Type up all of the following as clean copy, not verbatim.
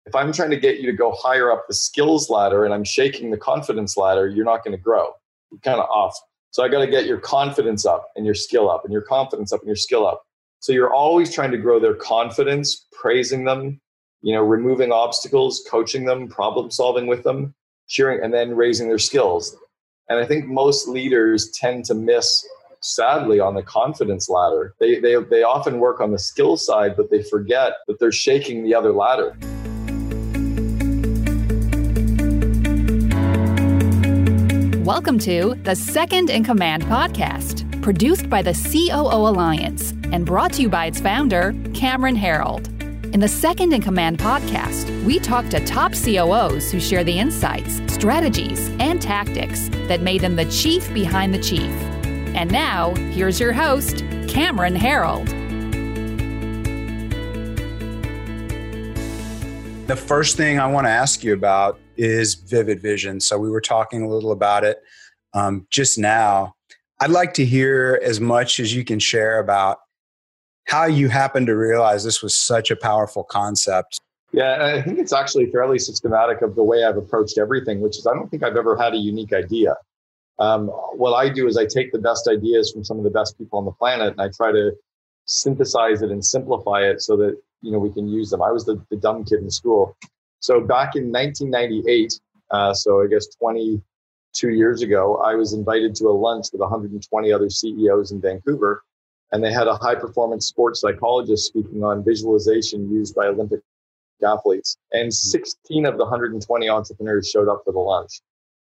If I'm trying to get you to go higher up the skills ladder and I'm shaking the confidence ladder, you're not going to grow. You're kind of off. So I got to get your confidence up and your skill up and your confidence up and your skill up. So you're always trying to grow their confidence, praising them, removing obstacles, coaching them, problem solving with them, cheering, and then raising their skills. And I think most leaders tend to miss, sadly, on the confidence ladder. They often work on the skill side, but they forget that they're shaking the other ladder. Welcome to the Second in Command podcast, produced by the COO Alliance and brought to you by its founder, Cameron Herold. In the Second in Command podcast, we talk to top COOs who share the insights, strategies, and tactics that made them the chief behind the chief. And now, here's your host, Cameron Herold. The first thing I want to ask you about is Vivid Vision. So we were talking a little about it just now. I'd like to hear as much as you can share about how you happened to realize this was such a powerful concept. Yeah, I think it's actually fairly systematic of the way I've approached everything, which is I don't think I've ever had a unique idea. What I do is I take the best ideas from some of the best people on the planet and I try to synthesize it and simplify it so that we can use them. I was the dumb kid in school. So back in 1998, so I guess 22 years ago, I was invited to a lunch with 120 other CEOs in Vancouver, and they had a high-performance sports psychologist speaking on visualization used by Olympic athletes. And 16 of the 120 entrepreneurs showed up for the lunch.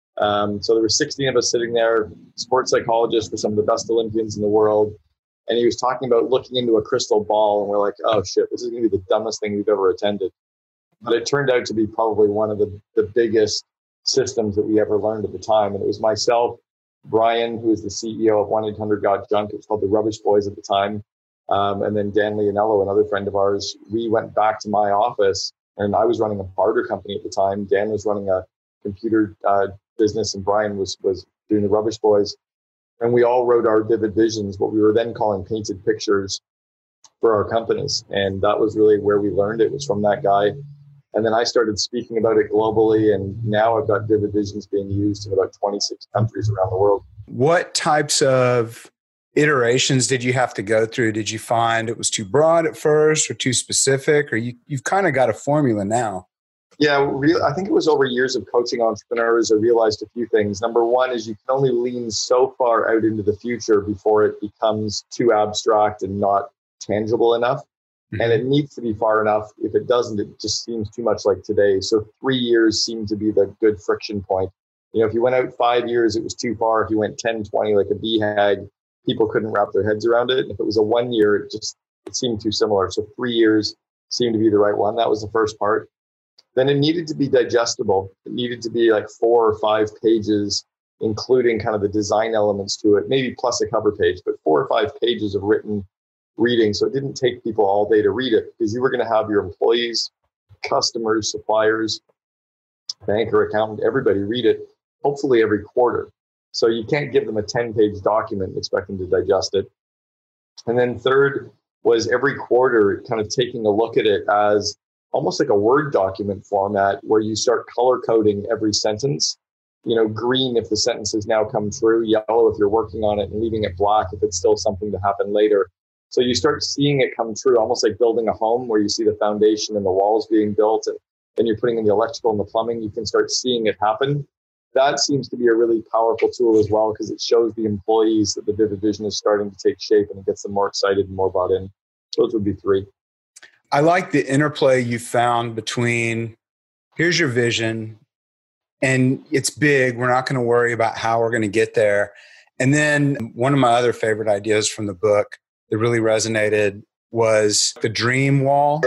So there were 16 of us sitting there, sports psychologists for some of the best Olympians in the world. And he was talking about looking into a crystal ball, and we're like, oh shit, this is going to be the dumbest thing we've ever attended. But it turned out to be probably one of the biggest systems that we ever learned at the time. And it was myself, Brian, who was the CEO of 1-800-GOT-JUNK. It was called the Rubbish Boys at the time. And then Dan Leonello, another friend of ours, we went back to my office, and I was running a barter company at the time. Dan was running a computer business, and Brian was doing the Rubbish Boys. And we all wrote our vivid visions, what we were then calling painted pictures for our companies. And that was really where we learned it, was from that guy. And then I started speaking about it globally, and now I've got Vivid Visions being used in about 26 countries around the world. What types of iterations did you have to go through? Did you find it was too broad at first or too specific, or you've kind of got a formula now? Yeah, I think it was over years of coaching entrepreneurs. I realized a few things. Number one is you can only lean so far out into the future before it becomes too abstract and not tangible enough. And it needs to be far enough. If it doesn't, it just seems too much like today. So 3 years seemed to be the good friction point. If you went out 5 years, it was too far. If you went 10, 20, like a BHAG, people couldn't wrap their heads around it. If it was a 1 year, it seemed too similar. So 3 years seemed to be the right one. That was the first part. Then it needed to be digestible. It needed to be like 4 or 5 pages, including kind of the design elements to it, maybe plus a cover page, but 4 or 5 pages of written reading. So it didn't take people all day to read it, because you were going to have your employees, customers, suppliers, banker, accountant, everybody read it, hopefully every quarter. So you can't give them a 10-page document and expect them to digest it. And then third was every quarter kind of taking a look at it as almost like a Word document format, where you start color coding every sentence. Green if the sentence has now come true, yellow if you're working on it, and leaving it black if it's still something to happen later. So you start seeing it come true, almost like building a home, where you see the foundation and the walls being built, and then you're putting in the electrical and the plumbing. You can start seeing it happen. That seems to be a really powerful tool as well, because it shows the employees that the Vivid Vision is starting to take shape, and it gets them more excited and more bought in. Those would be 3. I like the interplay you found between, here's your vision, and it's big. We're not going to worry about how we're going to get there. And then one of my other favorite ideas from the book that really resonated was the dream wall.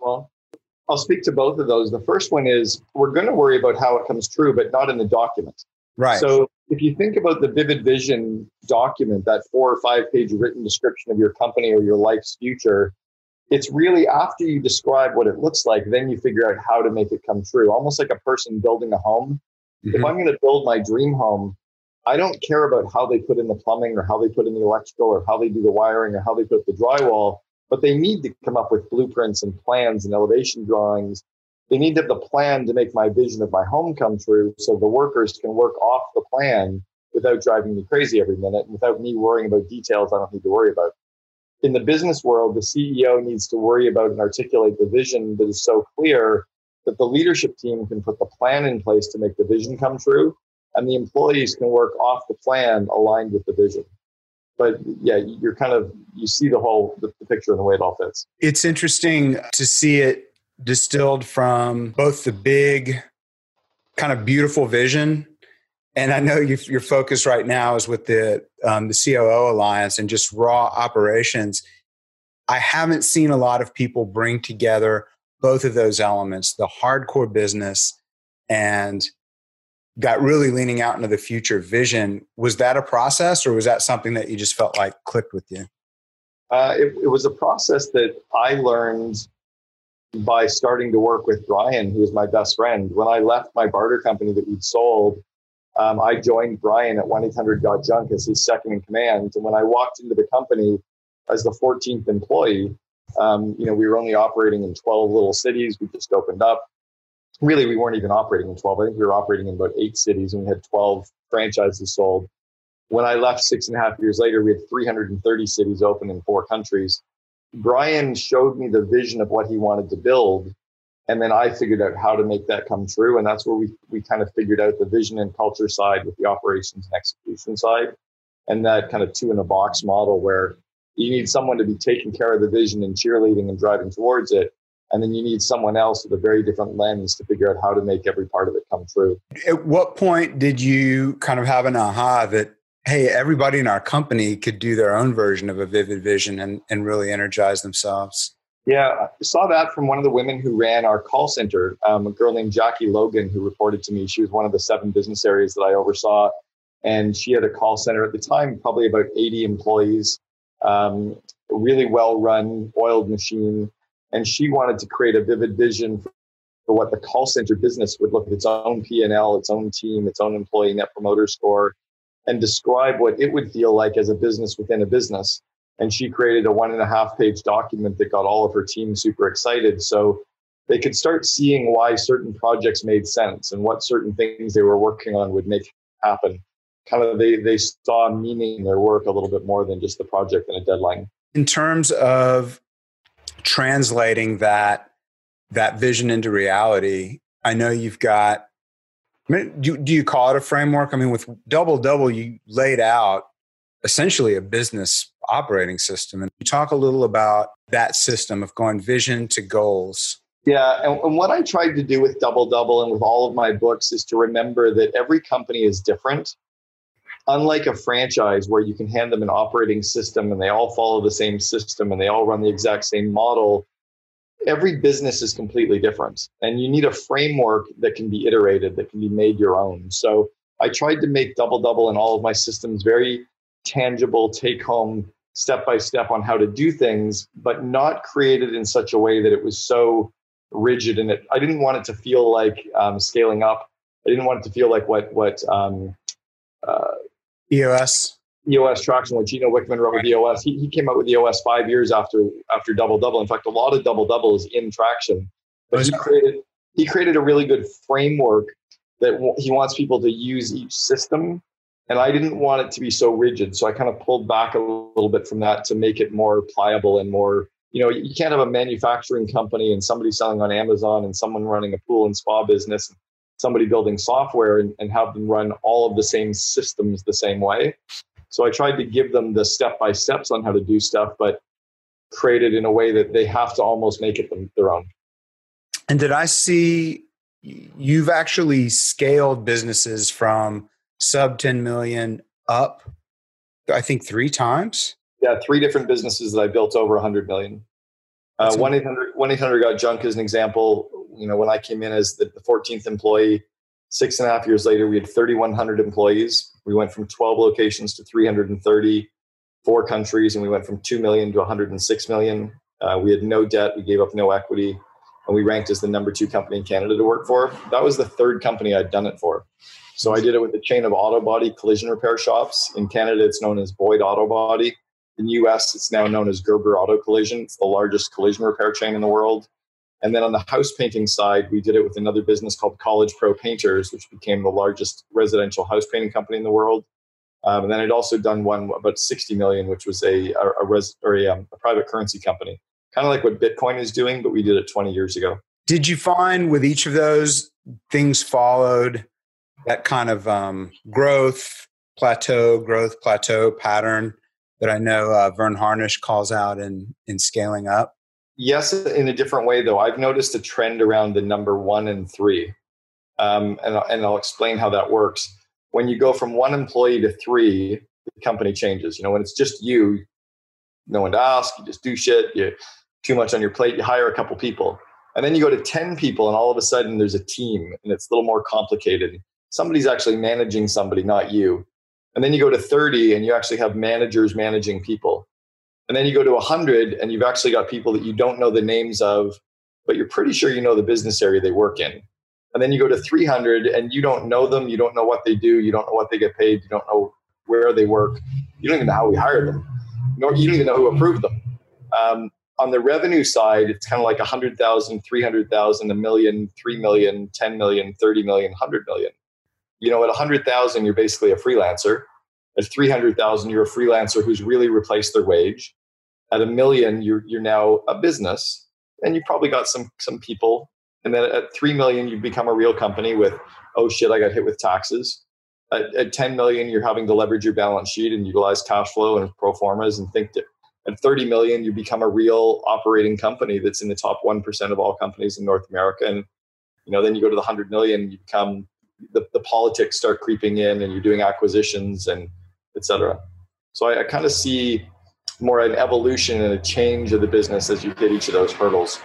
I'll speak to both of those. The first one is, we're going to worry about how it comes true, but not in the document. Right. So if you think about the Vivid Vision document, that 4 or 5 page written description of your company or your life's future, it's really after you describe what it looks like, then you figure out how to make it come true. Almost like a person building a home. Mm-hmm. If I'm going to build my dream home, I don't care about how they put in the plumbing or how they put in the electrical or how they do the wiring or how they put the drywall, but they need to come up with blueprints and plans and elevation drawings they need to have the plan to make my vision of my home come true so the workers can work off the plan without driving me crazy every minute and without me worrying about details I don't need to worry about. In the business world, the CEO needs to worry about and articulate the vision that is so clear that the leadership team can put the plan in place to make the vision come true, and the employees can work off the plan aligned with the vision. But yeah, you see the picture and the way it all fits. It's interesting to see it distilled from both the big kind of beautiful vision. And I know your focus right now is with the COO Alliance and just raw operations. I haven't seen a lot of people bring together both of those elements, the hardcore business and got really leaning out into the future vision. Was that a process, or was that something that you just felt like clicked with you? It was a process that I learned by starting to work with Brian, who was my best friend. When I left my barter company that we'd sold, I joined Brian at 1-800-GOT-JUNK as his second in command. And when I walked into the company as the 14th employee, we were only operating in 12 little cities. We just opened up. Really, we weren't even operating in 12. I think we were operating in about 8 cities, and we had 12 franchises sold. When I left 6.5 years later, we had 330 cities open in 4 countries. Brian showed me the vision of what he wanted to build, and then I figured out how to make that come true. And that's where we kind of figured out the vision and culture side with the operations and execution side, and that kind of 2-in-a-box model where you need someone to be taking care of the vision and cheerleading and driving towards it. And then you need someone else with a very different lens to figure out how to make every part of it come true. At what point did you kind of have an aha that, hey, everybody in our company could do their own version of a vivid vision and really energize themselves? Yeah, I saw that from one of the women who ran our call center, a girl named Jackie Logan, who reported to me. She was one of the 7 business areas that I oversaw. And she had a call center at the time, probably about 80 employees, really well-run, oiled machine. And she wanted to create a vivid vision for what the call center business would look at, its own P&L, its own team, its own employee net promoter score, and describe what it would feel like as a business within a business. And she created a 1.5-page document that got all of her team super excited. So they could start seeing why certain projects made sense and what certain things they were working on would make happen. Kind of they saw meaning in their work a little bit more than just the project and a deadline. In terms of translating that vision into reality, I know you've got, do you call it a framework? I mean, with Double Double, you laid out essentially a business operating system. And you talk a little about that system of going vision to goals. Yeah. And what I tried to do with Double Double and with all of my books is to remember that every company is different. Unlike a franchise where you can hand them an operating system and they all follow the same system and they all run the exact same model, every business is completely different. And you need a framework that can be iterated, that can be made your own. So I tried to make Double Double and all of my systems very tangible, take home, step by step on how to do things, but not created in such a way that it was so rigid. And I didn't want it to feel like scaling up. I didn't want it to feel like what EOS Traction, what Gino Wickman wrote with EOS. He came out with EOS 5 years after Double Double. In fact, a lot of Double Double is in Traction. But he created a really good framework that he wants people to use each system. And I didn't want it to be so rigid. So I kind of pulled back a little bit from that to make it more pliable and more, you can't have a manufacturing company and somebody selling on Amazon and someone running a pool and spa business, somebody building software and have them run all of the same systems the same way. So I tried to give them the step-by-steps on how to do stuff, but create it in a way that they have to almost make it their own. And did I see you've actually scaled businesses from sub 10 million up, I think 3 times? Yeah, 3 different businesses that I built over 100 million. 1-800-GOT-JUNK is an example. When I came in as the 14th employee, 6.5 years later, we had 3,100 employees. We went from 12 locations to 330, 4 countries, and we went from 2 million to 106 million. We had no debt. We gave up no equity. And we ranked as the number 2 company in Canada to work for. That was the 3rd company I'd done it for. So I did it with a chain of auto body collision repair shops. In Canada, it's known as Boyd Auto Body. In the US, it's now known as Gerber Auto Collision. It's the largest collision repair chain in the world. And then on the house painting side, we did it with another business called College Pro Painters, which became the largest residential house painting company in the world. And then I'd also done one about 60 million, which was a private currency company, kind of like what Bitcoin is doing, but we did it 20 years ago. Did you find with each of those things followed that kind of growth plateau pattern that I know Verne Harnish calls out in Scaling Up? Yes, in a different way, though. I've noticed a trend around the number 1 and 3. And I'll explain how that works. When you go from 1 employee to 3, the company changes. When it's just you, no one to ask, you just do shit, you too much on your plate, you hire a couple people. And then you go to 10 people and all of a sudden there's a team and it's a little more complicated. Somebody's actually managing somebody, not you. And then you go to 30 and you actually have managers managing people. And then you go to 100 and you've actually got people that you don't know the names of, but you're pretty sure you know the business area they work in. And then you go to 300 and you don't know them. You don't know what they do. You don't know what they get paid. You don't know where they work. You don't even know how we hired them. You don't even know who approved them. On the revenue side, it's kind of like 100,000, 300,000, a million, 3 million, 10 million, 30 million, 100 million. At 100,000, you're basically a freelancer. At 300,000, you're a freelancer who's really replaced their wage. At 1 million, you're now a business, and you probably got some people. And then at 3 million, you become a real company with, oh shit, I got hit with taxes. At 10 million, you're having to leverage your balance sheet and utilize cash flow and pro formas and think that at 30 million, you become a real operating company that's in the top 1% of all companies in North America. And then you go to the 100 million, you become the politics start creeping in, and you're doing acquisitions and et cetera. So I kind of see more an evolution and a change of the business as you hit each of those hurdles.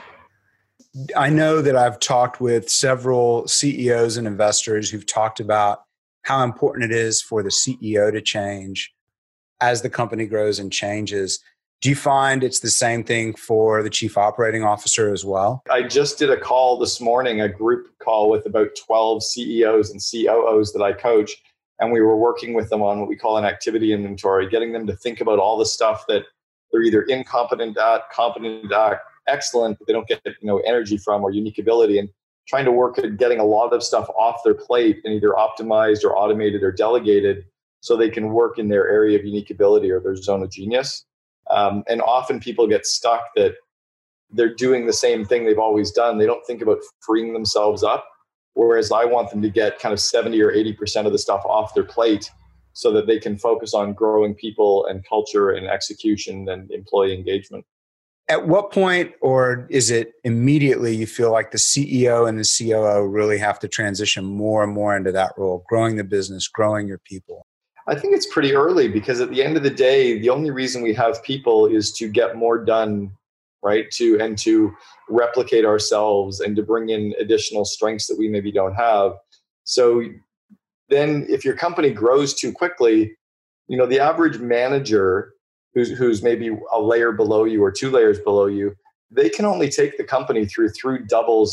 I know that I've talked with several CEOs and investors who've talked about how important it is for the CEO to change as the company grows and changes. Do you find it's the same thing for the chief operating officer as well? I just did a call this morning, a group call with about 12 CEOs and COOs that I coach. And we were working with them on what we call an activity inventory, getting them to think about all the stuff that they're either incompetent at, competent at, excellent, but they don't get energy from, or unique ability, and trying to work at getting a lot of stuff off their plate and either optimized or automated or delegated so they can work in their area of unique ability or their zone of genius. And often people get stuck that they're doing the same thing they've always done. They don't think about freeing themselves up. Whereas I want them to get kind of 70 or 80% of the stuff off their plate so that they can focus on growing people and culture and execution and employee engagement. At what point, or is it immediately, you feel like the CEO and the COO really have to transition more and more into that role, growing the business, growing your people? I think it's pretty early, because at the end of the day, the only reason we have people is to get more done, right? To replicate ourselves and to bring in additional strengths that we maybe don't have. So then if your company grows too quickly, the average manager who's maybe a layer below you or 2 layers below you, they can only take the company through 2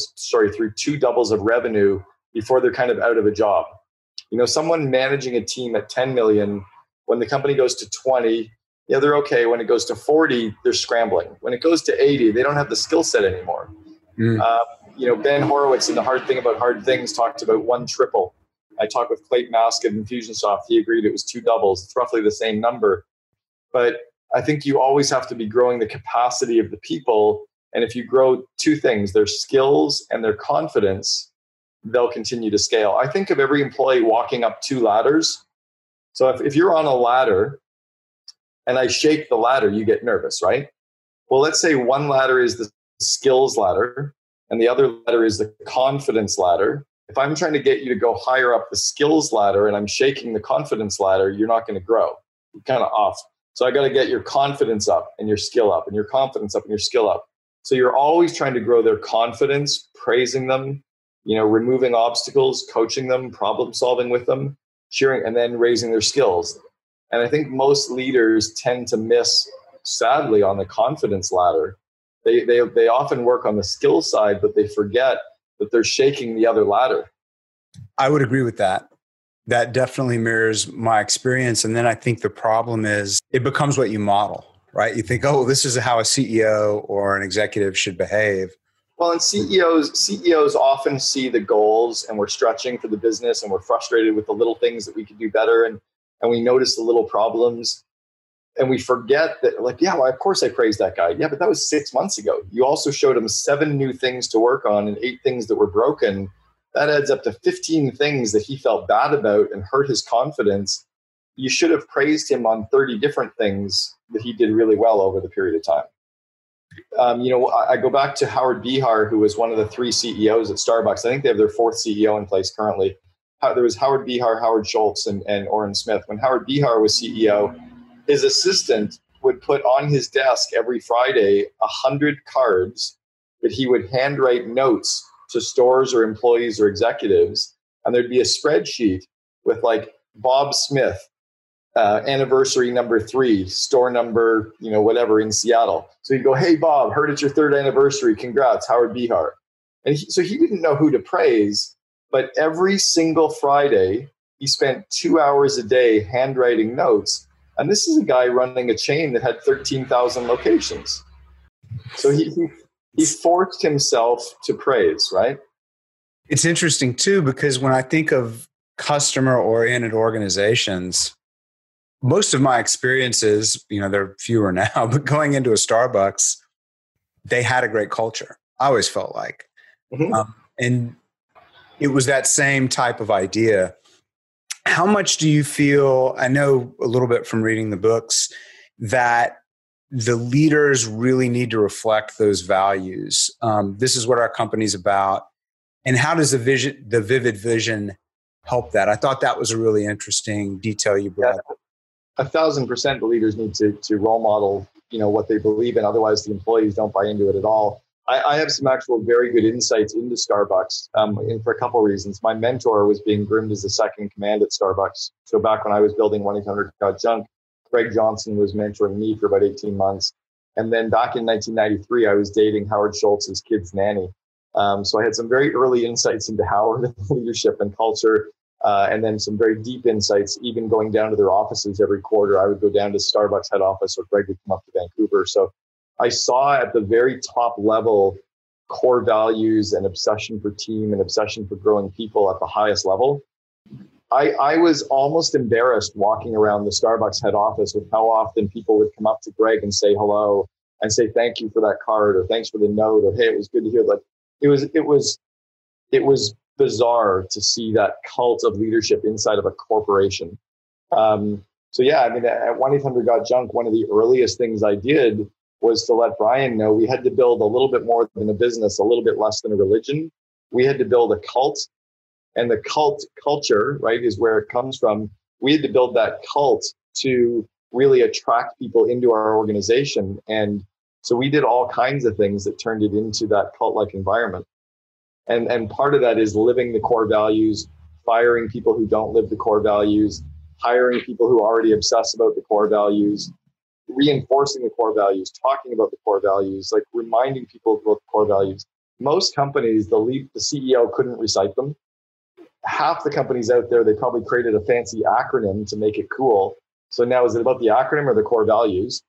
doubles of revenue before they're kind of out of a job. Someone managing a team at 10 million, when the company goes to 20, yeah, they're okay. When it goes to 40, they're scrambling. When it goes to 80, they don't have the skill set anymore. Ben Horowitz in The Hard Thing About Hard Things talked about 1 triple. I talked with Clayton Mask of Infusionsoft. He agreed it was 2 doubles. It's roughly the same number. But I think you always have to be growing the capacity of the people. And if you grow 2 things, their skills and their confidence, they'll continue to scale. I think of every employee walking up 2 ladders. So if you're on a ladder and I shake the ladder, you get nervous, right? Well, let's say one ladder is the skills ladder and the other ladder is the confidence ladder. If I'm trying to get you to go higher up the skills ladder and I'm shaking the confidence ladder, you're not going to grow. You're kind of off. So I got to get your confidence up and your skill up and your confidence up and your skill up. So you're always trying to grow their confidence, praising them, removing obstacles, coaching them, problem solving with them, cheering, and then raising their skills. And I think most leaders tend to miss, sadly, on the confidence ladder. They often work on the skill side, but they forget that they're shaking the other ladder. I would agree with that. That definitely mirrors my experience. And then I think the problem is it becomes what you model, right? You think, oh, this is how a CEO or an executive should behave. Well, and CEOs often see the goals, and we're stretching for the business, and we're frustrated with the little things that we could do better, and we notice the little problems, and we forget that, like, yeah, well, of course I praised that guy. Yeah, but that was 6 months ago. You also showed him 7 new things to work on and 8 things that were broken. That adds up to 15 things that he felt bad about and hurt his confidence. You should have praised him on 30 different things that he did really well over the period of time. I go back to Howard Behar, who was one of the 3 CEOs at Starbucks. I think they have their 4th CEO in place currently. There was Howard Behar, Howard Schultz, and Orrin Smith. When Howard Behar was CEO, his assistant would put on his desk every Friday 100 cards that he would handwrite notes to stores or employees or executives. And there'd be a spreadsheet with, like, Bob Smith, anniversary number 3, store number, whatever, in Seattle. So you go, hey, Bob, heard it's your 3rd anniversary. Congrats, Howard Behar. And so he didn't know who to praise, but every single Friday, he spent 2 hours a day handwriting notes. And this is a guy running a chain that had 13,000 locations. So he forced himself to praise, right? It's interesting too, because when I think of customer-oriented organizations, most of my experiences, they're fewer now, but going into a Starbucks, they had a great culture. I always felt like. Mm-hmm. And it was that same type of idea. How much do you feel, I know a little bit from reading the books, that the leaders really need to reflect those values? This is what our company's about. And how does the vivid vision help that? I thought that was a really interesting detail you brought up. 1,000% the leaders need to role model, what they believe in. Otherwise, the employees don't buy into it at all. I have some actual very good insights into Starbucks for a couple of reasons. My mentor was being groomed as the second in command at Starbucks. So back when I was building 1-800-GOT-JUNK, Greg Johnson was mentoring me for about 18 months. And then back in 1993, I was dating Howard Schultz's kid's nanny. So I had some very early insights into Howard leadership and culture. And then some very deep insights, even going down to their offices every quarter. I would go down to Starbucks head office, or Greg would come up to Vancouver. So I saw at the very top level core values and obsession for team and obsession for growing people at the highest level. I was almost embarrassed walking around the Starbucks head office with how often people would come up to Greg and say hello and say thank you for that card, or thanks for the note, or hey, it was good to hear. Like it was bizarre to see that cult of leadership inside of a corporation. So yeah, at 1-800-GOT-JUNK, one of the earliest things I did was to let Brian know we had to build a little bit more than a business, a little bit less than a religion. We had to build a cult, and the cult culture, right, is where it comes from. We had to build that cult to really attract people into our organization. And so we did all kinds of things that turned it into that cult-like environment. And part of that is living the core values, firing people who don't live the core values, hiring people who already obsess about the core values, reinforcing the core values, talking about the core values, like reminding people about the core values. Most companies, the CEO couldn't recite them. Half the companies out there, they probably created a fancy acronym to make it cool. So now, is it about the acronym or the core values?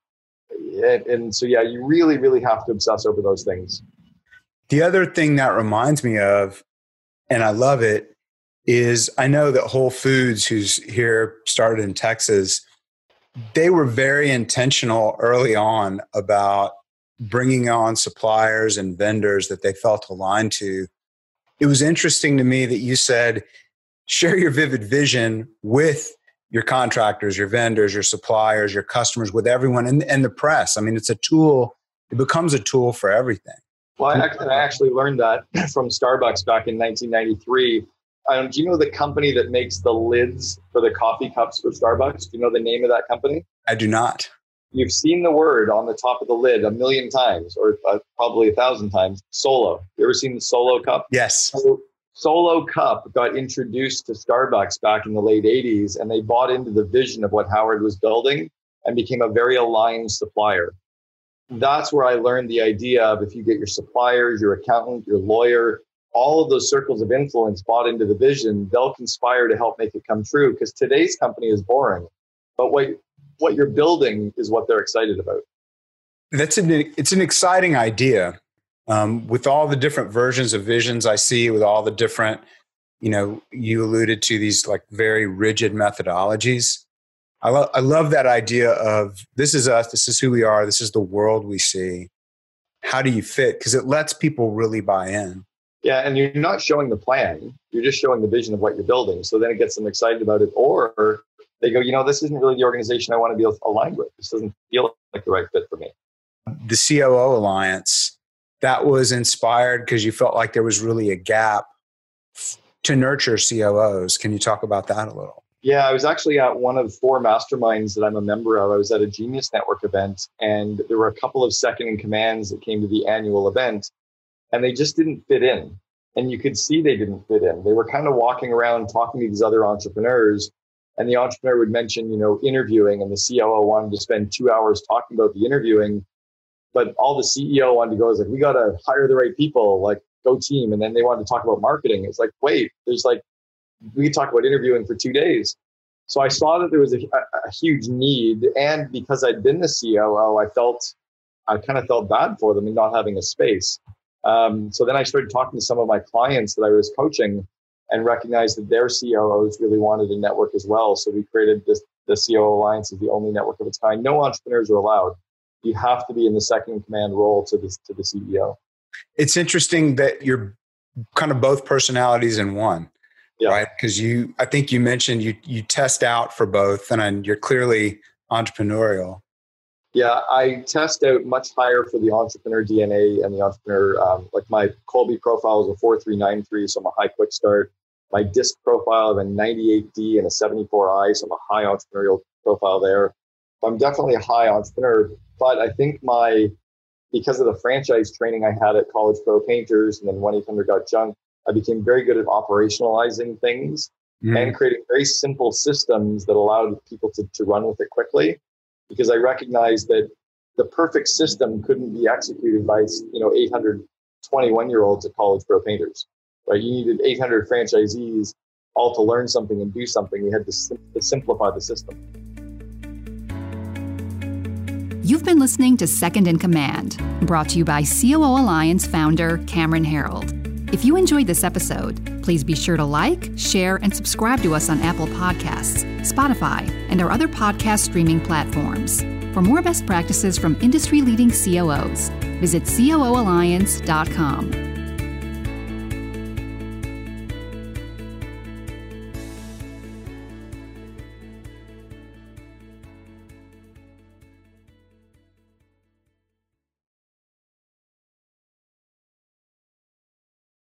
And so, yeah, you really, really have to obsess over those things. The other thing that reminds me of, and I love it, is I know that Whole Foods, who's here, started in Texas, they were very intentional early on about bringing on suppliers and vendors that they felt aligned to. It was interesting to me that you said, share your vivid vision with your contractors, your vendors, your suppliers, your customers, with everyone, and the press. I mean, it's a tool. It becomes a tool for everything. Well, I actually learned that from Starbucks back in 1993. Do you know the company that makes the lids for the coffee cups for Starbucks? Do you know the name of that company? I do not. You've seen the word on the top of the lid 1,000,000 times, or probably 1,000 times. Solo. You ever seen the Solo cup? Yes. So, Solo cup got introduced to Starbucks back in the late 80s, and they bought into the vision of what Howard was building and became a very aligned supplier. That's where I learned the idea of, if you get your suppliers, your accountant, your lawyer, all of those circles of influence bought into the vision, they'll conspire to help make it come true, because today's company is boring. But what you're building is what they're excited about. It's an exciting idea. With all the different versions of visions I see, with all the different, you alluded to these like very rigid methodologies. I love that idea of this is us, this is who we are, this is the world we see. How do you fit? Because it lets people really buy in. Yeah, and you're not showing the plan. You're just showing the vision of what you're building. So then it gets them excited about it. Or they go, this isn't really the organization I want to be aligned with. This doesn't feel like the right fit for me. The COO Alliance, that was inspired because you felt like there was really a gap to nurture COOs. Can you talk about that a little? Yeah, I was actually at one of 4 masterminds that I'm a member of. I was at a Genius Network event, and there were a couple of second in commands that came to the annual event, and they just didn't fit in. And you could see they didn't fit in. They were kind of walking around talking to these other entrepreneurs, and the entrepreneur would mention, interviewing, and the COO wanted to spend 2 hours talking about the interviewing. But all the CEO wanted to go is like, we got to hire the right people, like go team. And then they wanted to talk about marketing. It's like, wait, we could talk about interviewing for 2 days. So I saw that there was a huge need. And because I'd been the COO, I kind of felt bad for them in not having a space. So then I started talking to some of my clients that I was coaching and recognized that their COOs really wanted a network as well. So we created the COO Alliance as the only network of its kind. No entrepreneurs are allowed. You have to be in the second in command role to the CEO. It's interesting that you're kind of both personalities in one, right? Because I think you mentioned you test out for both, and you're clearly entrepreneurial. Yeah, I test out much higher for the entrepreneur DNA and the entrepreneur. Like my Kolbe profile is a 4393, so I'm a high quick start. My DISC profile, I have a 98D and a 74I, so I'm a high entrepreneurial profile there. I'm definitely a high entrepreneur, but I think because of the franchise training I had at College Pro Painters and then 1-800 Got Junk, I became very good at operationalizing things and creating very simple systems that allowed people to run with it quickly. Because I recognized that the perfect system couldn't be executed by 800 21-year-olds at College Pro Painters. Right? You needed 800 franchisees all to learn something and do something. We had to simplify the system. You've been listening to Second in Command, brought to you by COO Alliance founder Cameron Herold. If you enjoyed this episode, please be sure to like, share, and subscribe to us on Apple Podcasts, Spotify, and our other podcast streaming platforms. For more best practices from industry-leading COOs, visit COOalliance.com.